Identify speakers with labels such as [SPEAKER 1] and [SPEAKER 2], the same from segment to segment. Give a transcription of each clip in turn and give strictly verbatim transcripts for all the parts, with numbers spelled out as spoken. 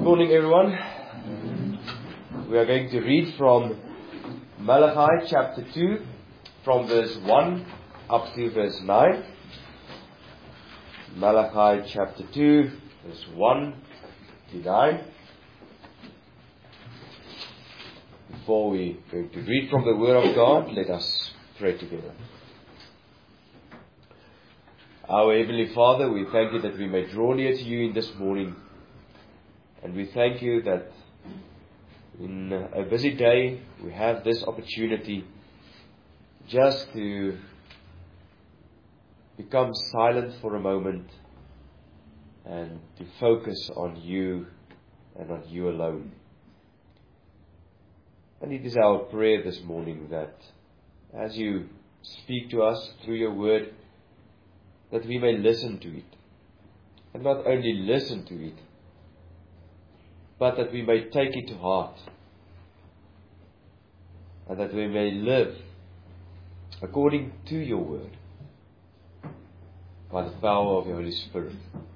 [SPEAKER 1] morning, everyone. We are going to read from Malachi chapter two, from verse one up to verse nine. Malachi chapter two, verse one to nine. Before we go to read from the Word of God, let us pray together. Our Heavenly Father, we thank you that we may draw near to you in this morning. And we thank you that in a busy day we have this opportunity just to become silent for a moment and to focus on you and on you alone. And it is our prayer this morning that as you speak to us through your word, that we may listen to it. And not only listen to it, but that we may take it to heart. And that we may live according to your word, by the power of your Holy Spirit.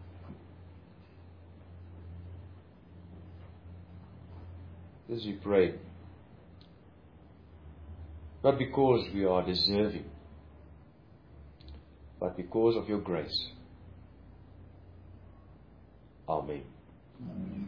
[SPEAKER 1] This we pray, not because we are deserving, but because of your grace. Amen. Amen.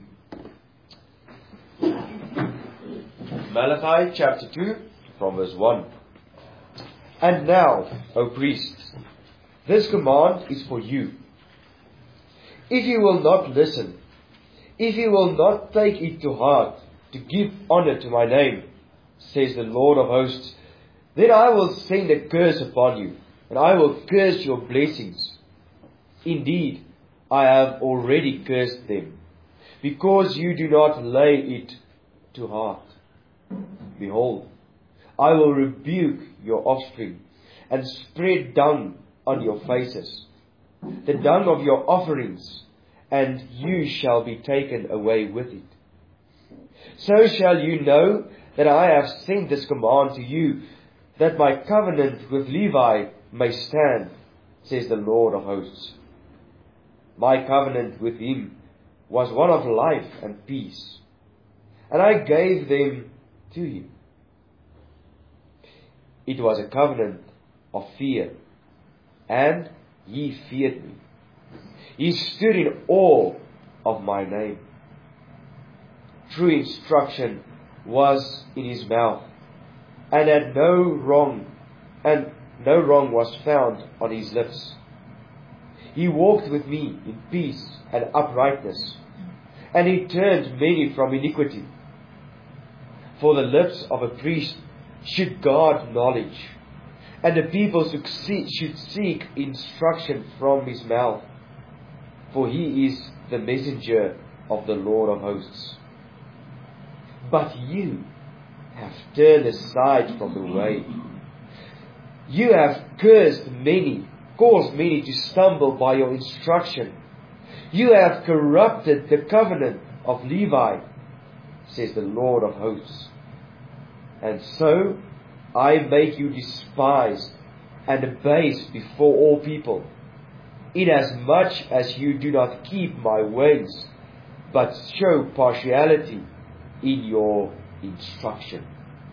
[SPEAKER 1] Malachi chapter two, from verse one. And now, O priests, this command is for you. If you will not listen, if you will not take it to heart, to give honor to my name, says the Lord of hosts, then I will send a curse upon you, and I will curse your blessings. Indeed, I have already cursed them, because you do not lay it to heart. Behold, I will rebuke your offspring, and spread dung on your faces, the dung of your offerings, and you shall be taken away with it. So shall you know that I have sent this command to you, that my covenant with Levi may stand, says the Lord of hosts. My covenant with him was one of life and peace, and I gave them to him. It was a covenant of fear, and he feared me. He stood in awe of my name. True instruction was in his mouth, and had no wrong, and no wrong was found on his lips. He walked with me in peace and uprightness, and he turned many from iniquity. For the lips of a priest should guard knowledge, and the people should seek instruction from his mouth. For he is the messenger of the Lord of hosts. But you have turned aside from the way. You have cursed many, caused many to stumble by your instruction. You have corrupted the covenant of Levi, says the Lord of hosts. And so I make you despised and abased before all people, inasmuch as you do not keep my ways, but show partiality in your instruction.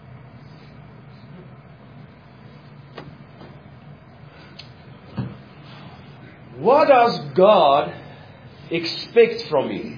[SPEAKER 1] What does God expect from you?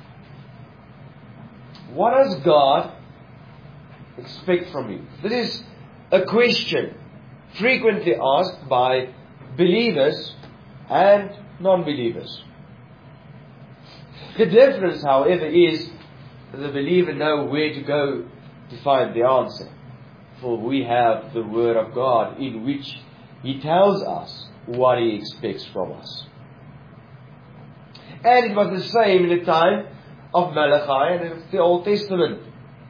[SPEAKER 1] What does God expect from you? This is a question frequently asked by believers and non-believers. The difference, however, is the believer knows where to go to find the answer. For we have the Word of God, in which He tells us what He expects from us. And it was the same in the time of Malachi and the Old Testament.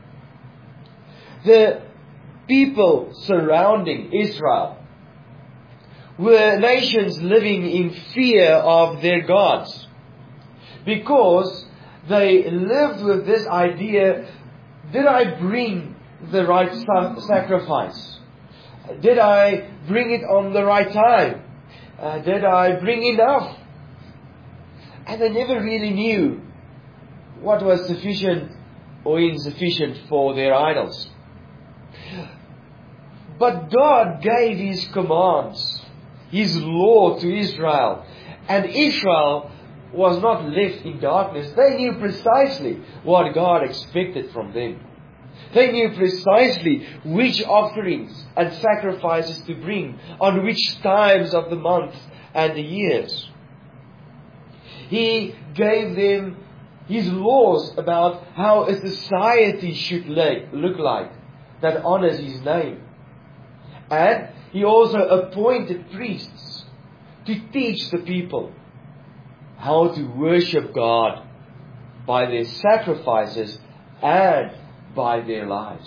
[SPEAKER 1] The people surrounding Israel were nations living in fear of their gods, because they lived with this idea: did I bring the right sacrifice? Did I bring it on the right time? Uh, did I bring enough? And they never really knew what was sufficient or insufficient for their idols. But God gave His commands, His law to Israel. And Israel was not left in darkness. They knew precisely what God expected from them. They knew precisely which offerings and sacrifices to bring, on which times of the month and the years. He gave them His laws about how a society should look like that honors His name. And He also appointed priests to teach the people how to worship God by their sacrifices and by their lives.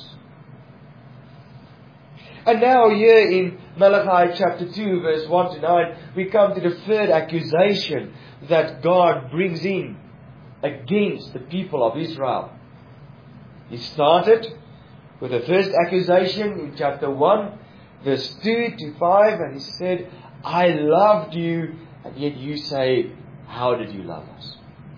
[SPEAKER 1] And now here in Malachi chapter two, verse one to nine, we come to the third accusation that God brings in against the people of Israel. He started with the first accusation in chapter one, verse two to five, and He said, I loved you, and yet you say, how did you love us?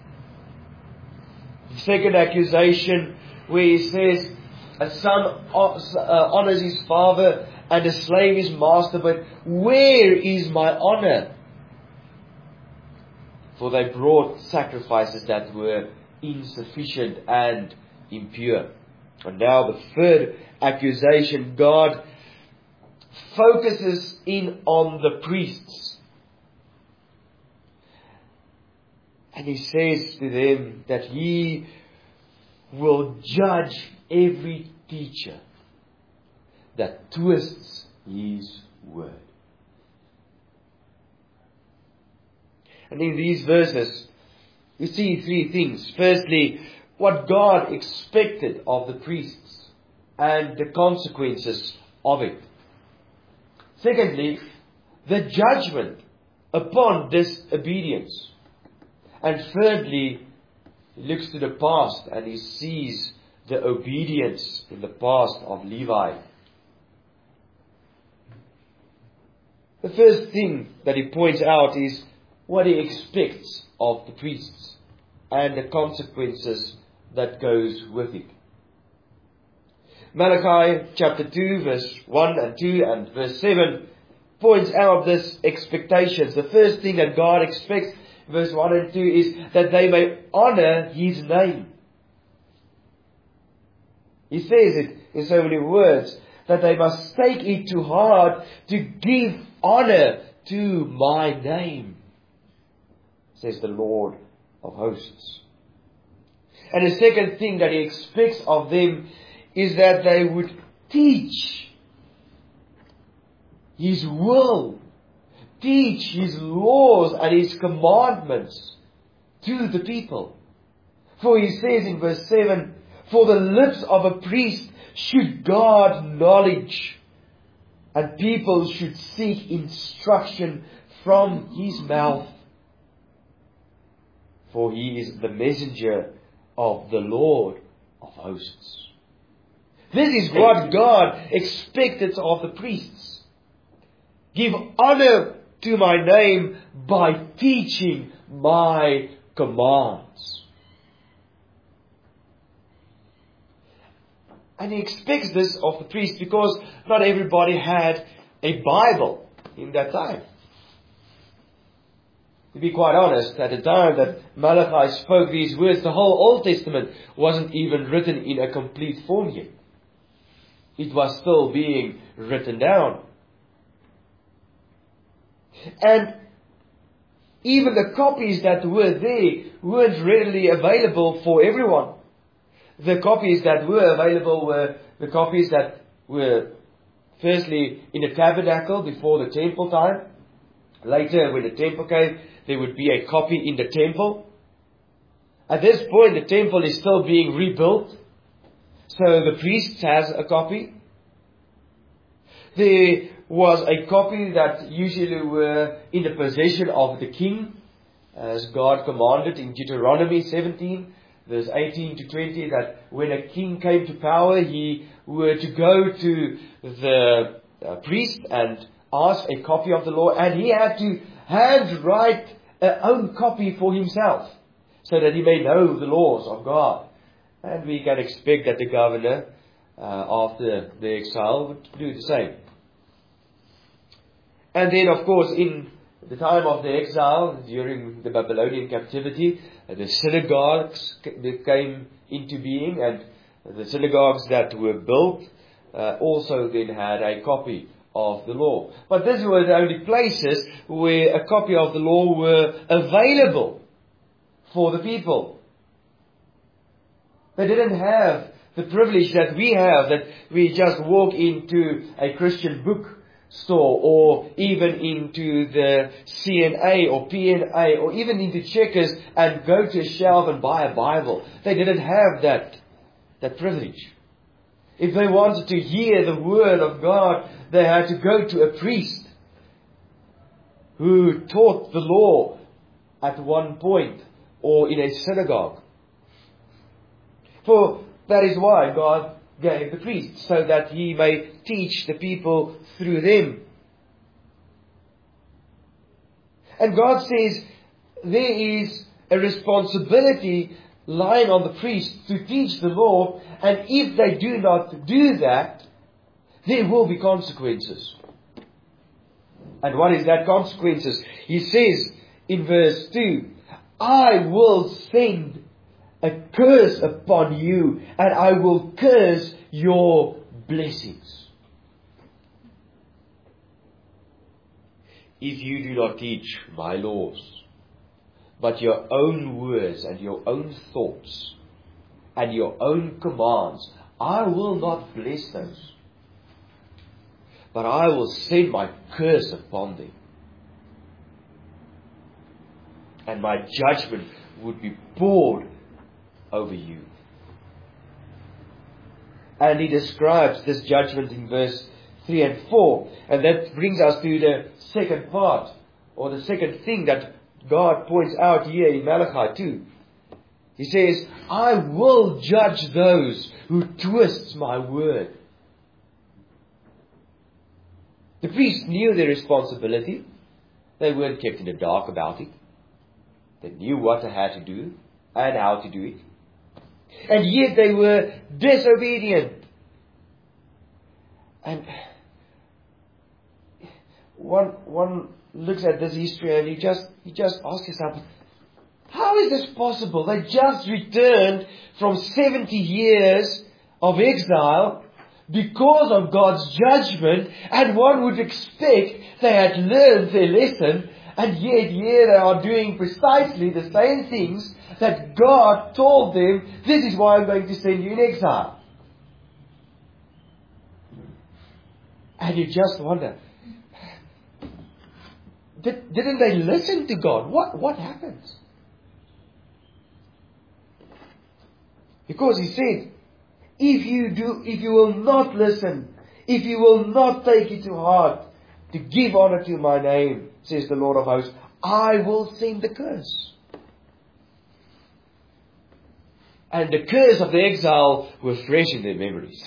[SPEAKER 1] The second accusation, where He says, a son honors his father and a slave his master, but where is my honor? For they brought sacrifices that were insufficient and impure. And now the third accusation, God focuses in on the priests. And He says to them that He will judge every teacher that twists His word. And in these verses, we see three things. Firstly, what God expected of the priests and the consequences of it. Secondly, the judgment upon disobedience. And thirdly, He looks to the past and He sees the obedience in the past of Levi. The first thing that He points out is what He expects of the priests and the consequences that goes with it. Malachi chapter two, verse one and two and verse seven points out this expectations. The first thing that God expects, verse one and two, is that they may honor His name. He says it in so many words, that they must take it to heart to give honor to my name, says the Lord of hosts. And the second thing that He expects of them is that they would teach His will, teach His laws and His commandments to the people. For He says in verse seven, for the lips of a priest should guard knowledge, and people should seek instruction from his mouth. For he is the messenger of the Lord of hosts. This is what God expected of the priests. Give honor to my name by teaching my commands. And He expects this of the priest because not everybody had a Bible in that time. To be quite honest, at the time that Malachi spoke these words, the whole Old Testament wasn't even written in a complete form yet. It was still being written down. And even the copies that were there weren't readily available for everyone. The copies that were available were the copies that were firstly in the tabernacle before the temple time. Later, when the temple came, there would be a copy in the temple. At this point, the temple is still being rebuilt. So the priest has a copy. There was a copy that usually were in the possession of the king, as God commanded in Deuteronomy seventeen. Verse eighteen to twenty, that when a king came to power, he were to go to the uh, priest and ask a copy of the law, and he had to handwrite a own copy for himself, so that he may know the laws of God. And we can expect that the governor, uh, after the exile, would do the same. And then, of course, in the time of the exile, during the Babylonian captivity, uh, the synagogues came into being, and the synagogues that were built uh, also then had a copy of the law. But these were the only places where a copy of the law were available for the people. They didn't have the privilege that we have, that we just walk into a Christian book store, or even into the C N A or P N A, or even into Checkers and go to a shelf and buy a Bible. They didn't have that, that privilege. If they wanted to hear the Word of God, they had to go to a priest who taught the law at one point, or in a synagogue. For that is why God gave the priests, so that He may teach the people through them. And God says there is a responsibility lying on the priests to teach the law, and if they do not do that, there will be consequences. And what is that consequences? He says in verse two, I will send a curse upon you, and I will curse your blessings. If you do not teach my laws, but your own words and your own thoughts and your own commands, I will not bless those, but I will send my curse upon them. And my judgment would be poured over you. And he describes this judgment in verse three and four. And that brings us to the second part, or the second thing that God points out here in Malachi two. He says, I will judge those who twist my word. The priests knew their responsibility. They weren't kept in the dark about it. They knew what they had to do and how to do it. And yet they were disobedient. And one one looks at this history and he just he just asks himself, how is this possible? They just returned from seventy years of exile because of God's judgment, and one would expect they had learned their lesson, and yet here they are doing precisely the same things that God told them, this is why I'm going to send you in exile. And you just wonder, did, didn't they listen to God? What, what happens? Because He said, if you do, if you will not listen, if you will not take it to heart to give honor to my name, says the Lord of hosts, I will send the curse. And the curse of the exile were fresh in their memories.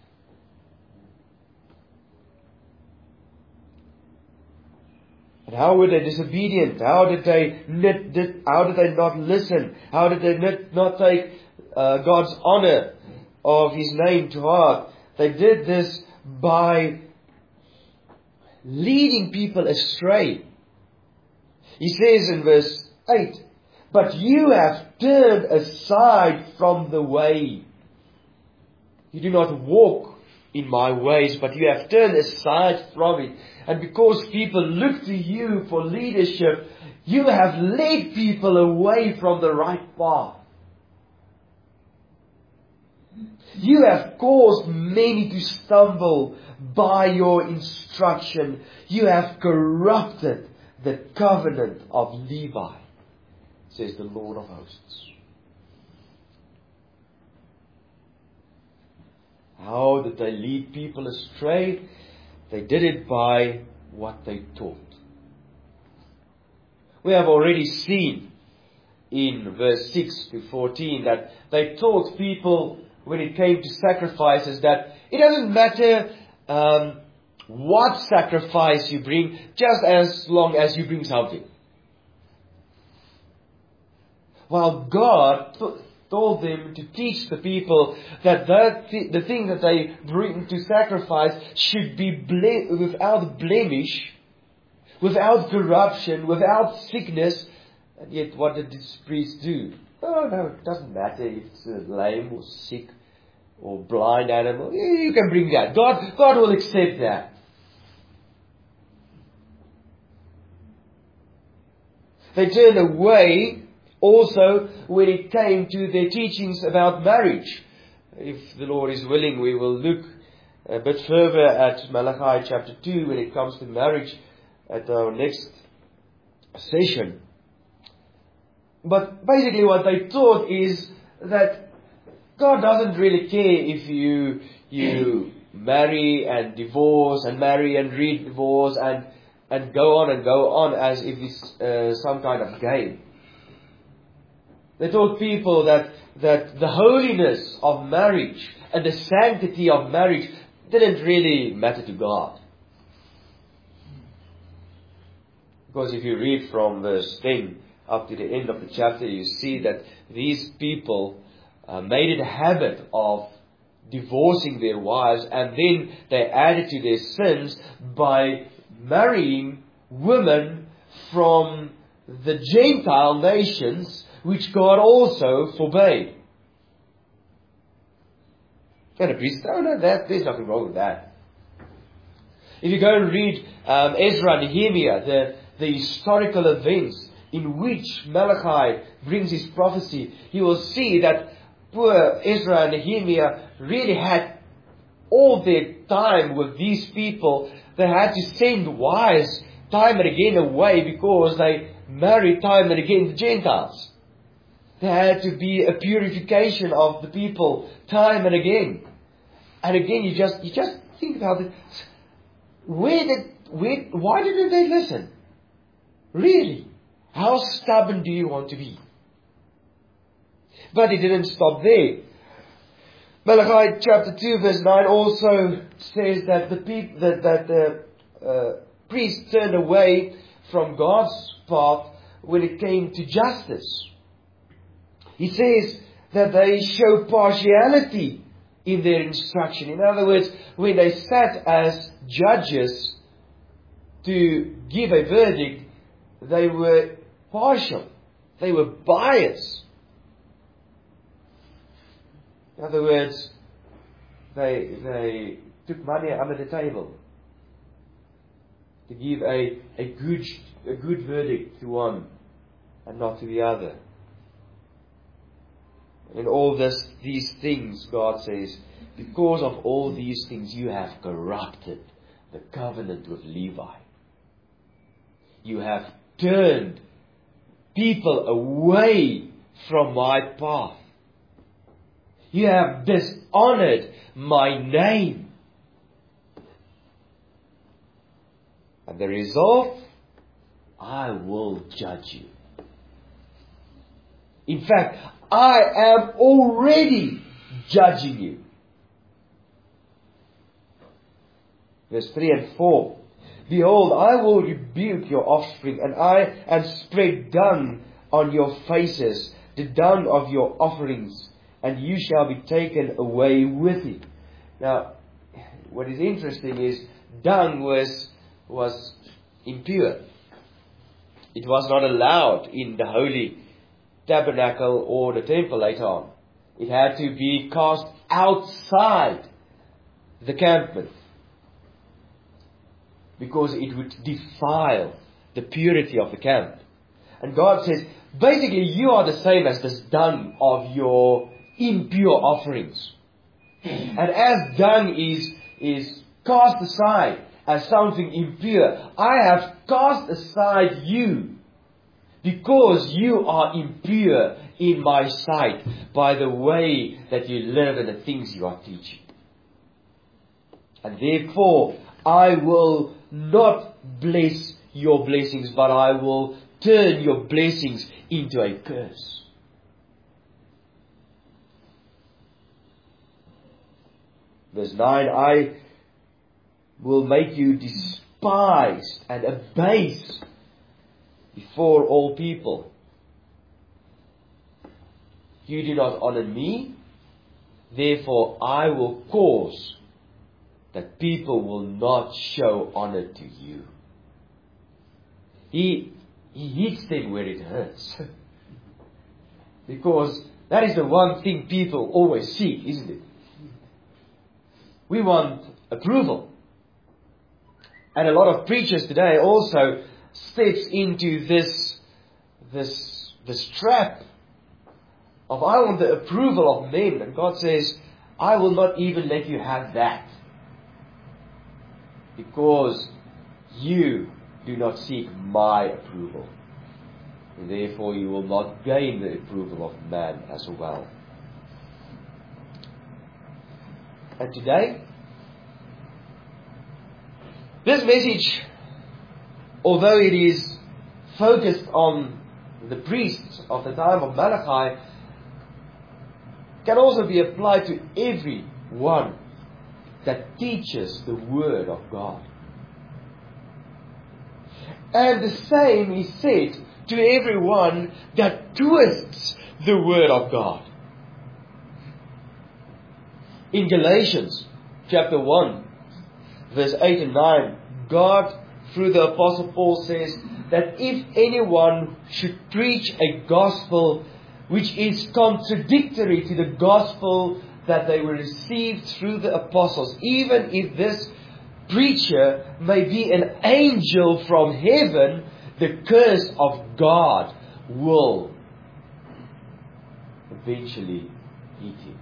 [SPEAKER 1] And how were they disobedient? How did they not, did, how did they not listen? How did they not, not take uh, God's honor of His name to heart? They did this by leading people astray. He says in verse eight, but you have turned aside from the way. You do not walk in my ways, but you have turned aside from it. And because people look to you for leadership, you have led people away from the right path. You have caused many to stumble by your instruction. You have corrupted the covenant of Levi, says the Lord of hosts. How did they lead people astray? They did it by what they taught. We have already seen in verse six to fourteen that they taught people when it came to sacrifices that it doesn't matter um, what sacrifice you bring, just as long as you bring something. while God th- told them to teach the people that, that th- the thing that they bring to sacrifice should be ble- without blemish, without corruption, without sickness. And yet what did this priest do? Oh no, it doesn't matter if it's a lame or sick or blind animal. You can bring that. God, God will accept that. They turned away also when it came to their teachings about marriage. If the Lord is willing, we will look a bit further at Malachi chapter two when it comes to marriage at our next session. But basically what they taught is that God doesn't really care if you you marry and divorce and marry and re-divorce and, and go on and go on as if it's uh, some kind of game. They taught people that, that the holiness of marriage and the sanctity of marriage didn't really matter to God. Because if you read from verse ten up to the end of the chapter, you see that these people uh, made it a habit of divorcing their wives, and then they added to their sins by marrying women from the Gentile nations, which God also forbade. And the priest said, oh no, that, there's nothing wrong with that. If you go and read um, Ezra and Nehemiah, the, the historical events in which Malachi brings his prophecy, you will see that poor Ezra and Nehemiah really had all their time with these people. They had to send wives time and again away because they married time and again the Gentiles. There had to be a purification of the people time and again. And again, you just you just think about it. Where did where why didn't they listen? Really? How stubborn do you want to be? But it didn't stop there. Malachi chapter two verse nine also says that the people that, that the uh, priests turned away from God's path when it came to justice. He says that they show partiality in their instruction. In other words, when they sat as judges to give a verdict, they were partial. They were biased. In other words, they they took money under the table to give a, a good a good verdict to one and not to the other. In all this, these things, God says, because of all these things, you have corrupted the covenant with Levi. You have turned people away from my path. You have dishonored my name. And the result, I will judge you. In fact, I am already judging you. Verse three and four. Behold, I will rebuke your offspring, and I and spread dung on your faces, the dung of your offerings, and you shall be taken away with it. Now, what is interesting is dung was was impure. It was not allowed in the holy tabernacle or the temple later on. It had to be cast outside the campment because it would defile the purity of the camp. And God says, basically you are the same as this dung of your impure offerings. And as dung is, is cast aside as something impure, I have cast aside you because you are impure in my sight by the way that you live and the things you are teaching. And therefore, I will not bless your blessings, but I will turn your blessings into a curse. Verse nine, I will make you despised and abased before all people. You do not honor me, therefore I will cause that people will not show honor to you. He, he hits them where it hurts. Because that is the one thing people always seek, isn't it? We want approval. And a lot of preachers today also steps into this, this, this trap of I want the approval of men. And God says, I will not even let you have that. Because you do not seek my approval. And therefore you will not gain the approval of man as well. And today, this message, although it is focused on the priests of the time of Malachi, can also be applied to everyone that teaches the Word of God. And the same is said to everyone that twists the Word of God. In Galatians chapter one, verse eight and nine, God, through the Apostle Paul, says that if anyone should preach a gospel which is contradictory to the gospel that they were received through the apostles, even if this preacher may be an angel from heaven, the curse of God will eventually hit him.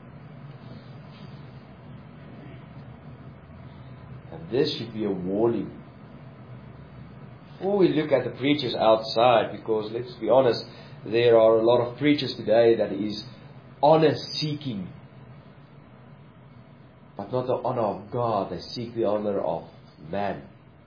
[SPEAKER 1] And this should be a warning. Before we look at the preachers outside, because let's be honest, there are a lot of preachers today that is honor-seeking. But not the honor of God, they seek the honor of man.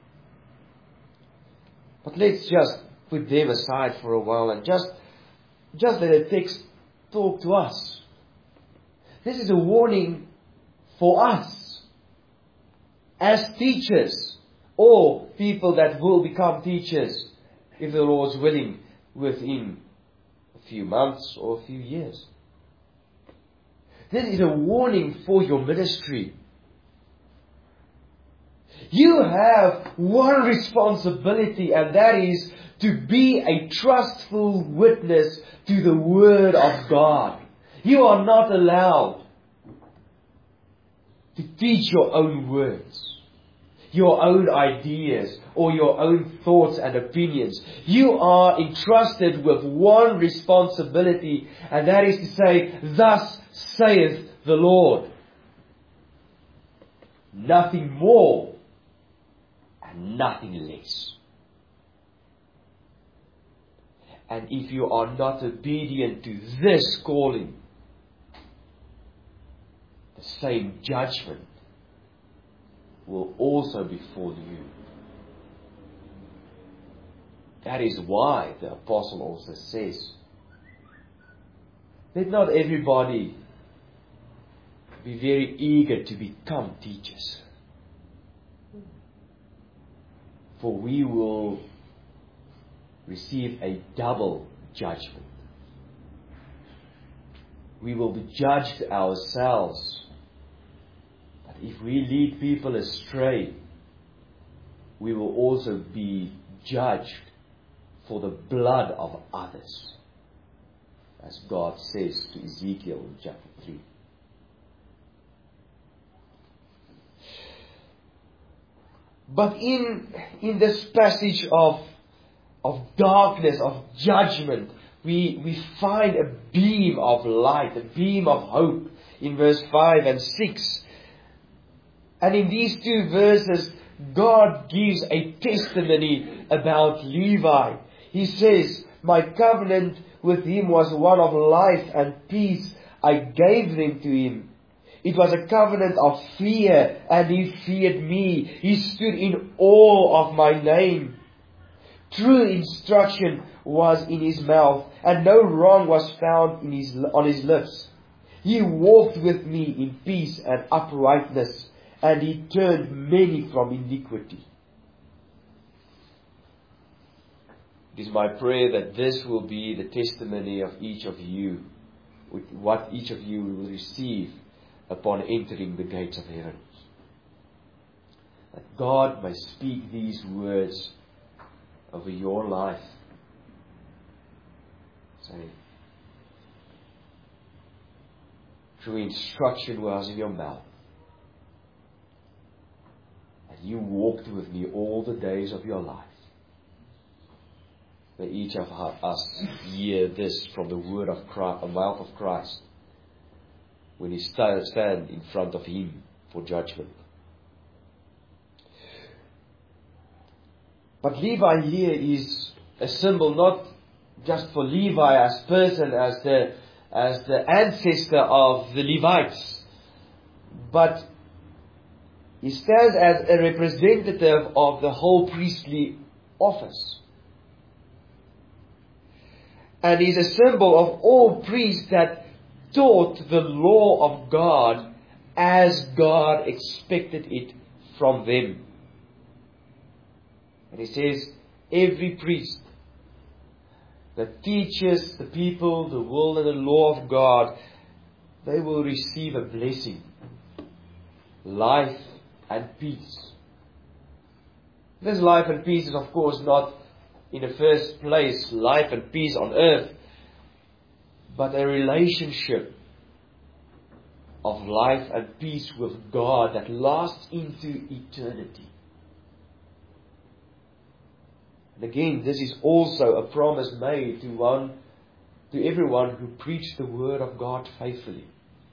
[SPEAKER 1] But let's just put them aside for a while and just, just let the text talk to us. This is a warning for us as teachers, or people that will become teachers, if the Lord's willing, within a few months or a few years. This is a warning for your ministry. You have one responsibility, and that is to be a trustful witness to the Word of God. You are not allowed to teach your own words, your own ideas, or your own thoughts and opinions. You are entrusted with one responsibility, and that is to say, thus saith the Lord. Nothing more and nothing less. And if you are not obedient to this calling, the same judgment will also befall you. That is why the apostle also says, let not everybody be very eager to become teachers, for we will receive a double judgment. We will be judged ourselves. But if we lead people astray, we will also be judged for the blood of others, as God says to Ezekiel in chapter three. But in, in this passage of, of darkness, of judgment, we, we find a beam of light, a beam of hope in verse five and six. And in these two verses, God gives a testimony about Levi. He says, my covenant with him was one of life and peace. I gave them to him. It was a covenant of fear, and he feared me. He stood in awe of my name. True instruction was in his mouth, and no wrong was found in his, on his lips. He walked with me in peace and uprightness, and he turned many from iniquity. It is my prayer that this will be the testimony of each of you with what each of you will receive upon entering the gates of heaven. That God may speak these words over your life. Say, true instruction was in your mouth, and you walked with me all the days of your life. May each of us hear this from the word of Christ, the mouth of Christ, when he stand in front of Him for judgment. But Levi here is a symbol not just for Levi as person, as the as the ancestor of the Levites, but he stands as a representative of the whole priestly office. And he's a symbol of all priests that taught the law of God as God expected it from them. And he says, every priest that teaches the people the will and the law of God, they will receive a blessing, life and peace. This life and peace is of course not in the first place life and peace on earth, but a relationship of life and peace with God that lasts into eternity. And again, this is also a promise made to one, to everyone who preach the word of God faithfully.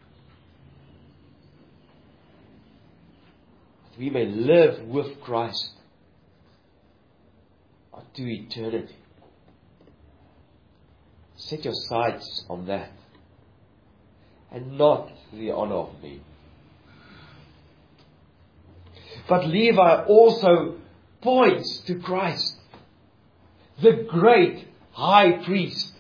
[SPEAKER 1] That we may live with Christ to eternity. Set your sights on that, and not the honor of men. But Levi also points to Christ, the great high priest.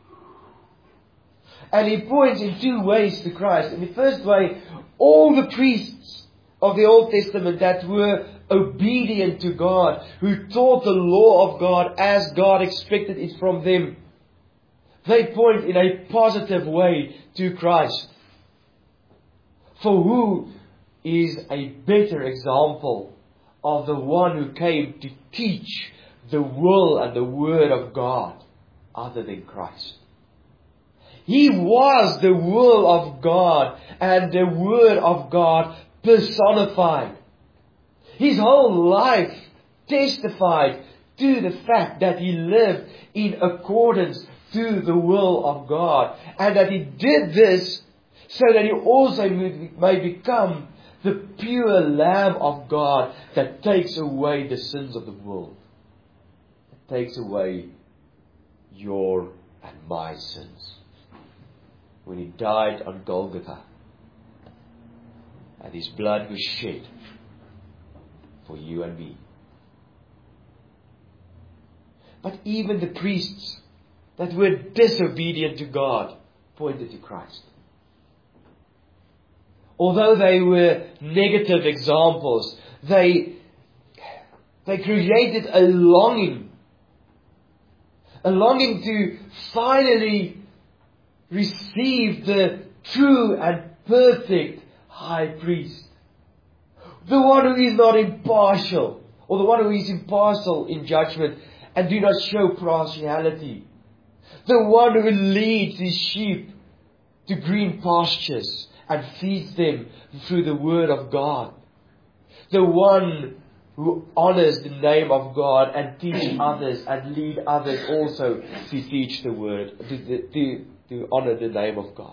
[SPEAKER 1] And he points in two ways to Christ. In the first way, all the priests of the Old Testament that were obedient to God, who taught the law of God as God expected it from them, they point in a positive way to Christ. For who is a better example of the one who came to teach the will and the word of God other than Christ? He was the will of God and the word of God personified. His whole life testified to the fact that he lived in accordance to the will of God, and that he did this so that he also may become the pure Lamb of God that takes away the sins of the world, that takes away your and my sins. When he died on Golgotha, and his blood was shed for you and me. But even the priests that were disobedient to God pointed to Christ. Although they were negative examples, they, they created a longing, a longing to finally receive the true and perfect high priest. The one who is not impartial, or the one who is impartial in judgment and do not show partiality. The one who leads his sheep to green pastures and feeds them through the word of God. The one who honors the name of God and teach others and lead others also to teach the word, to, to, to honor the name of God.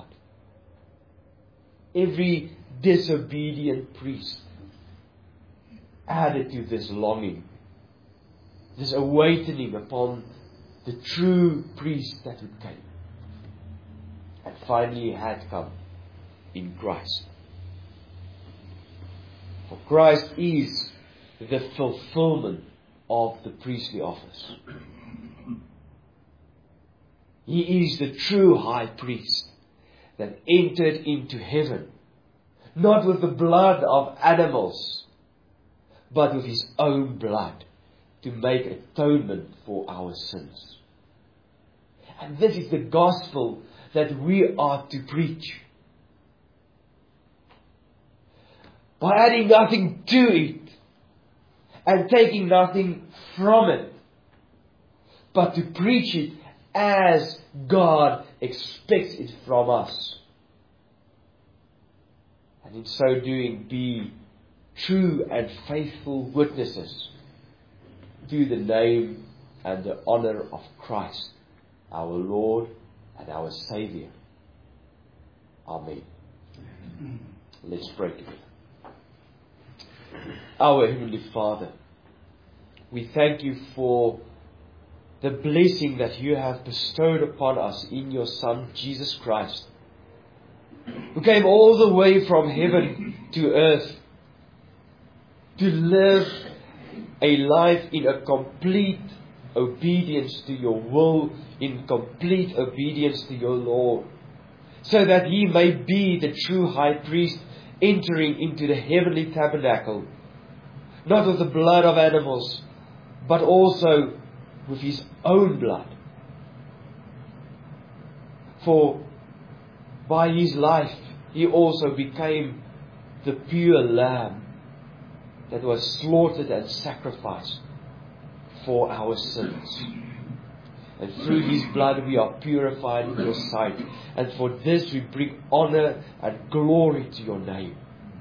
[SPEAKER 1] Every disobedient priest added to this longing, this awakening upon the true priest that would come. And finally had come in Christ. For Christ is the fulfillment of the priestly office. He is the true high priest that entered into heaven, not with the blood of animals, but with his own blood, to make atonement for our sins. And this is the gospel that we are to preach. By adding nothing to it and taking nothing from it, but to preach it as God expects it from us. And in so doing, be true and faithful witnesses to the name and the honor of Christ, our Lord and our Savior. Amen. Let's pray together. Our Heavenly Father, we thank you for the blessing that you have bestowed upon us in your Son, Jesus Christ, who came all the way from heaven to earth to live a life in a complete obedience to your will, in complete obedience to your law, so that he may be the true high priest entering into the heavenly tabernacle, not with the blood of animals, but also with his own blood. For by his life he also became the pure lamb that was slaughtered and sacrificed for our sins. And through his blood we are purified in your sight. And for this we bring honor and glory to your name.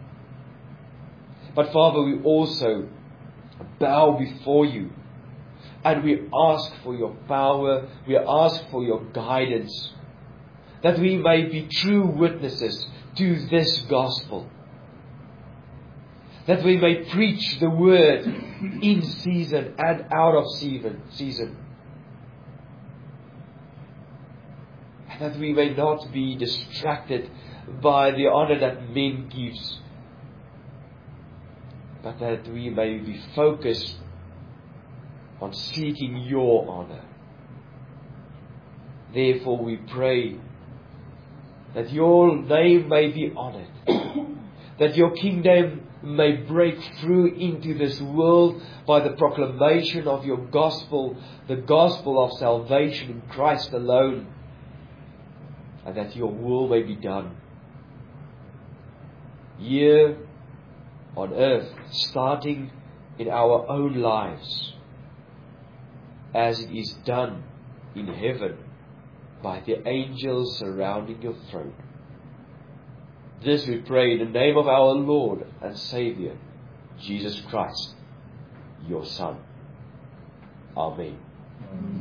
[SPEAKER 1] But Father, we also bow before you. And we ask for your power. We ask for your guidance. That we may be true witnesses to this gospel. That we may preach the word in season and out of season. And that we may not be distracted by the honor that men gives, but that we may be focused on seeking your honor. Therefore we pray that your name may be honored, that your kingdom may break through into this world by the proclamation of your gospel, the gospel of salvation in Christ alone, and that your will may be done here on earth, starting in our own lives, as it is done in heaven by the angels surrounding your throne. This we pray in the name of our Lord and Savior, Jesus Christ, your Son. Amen.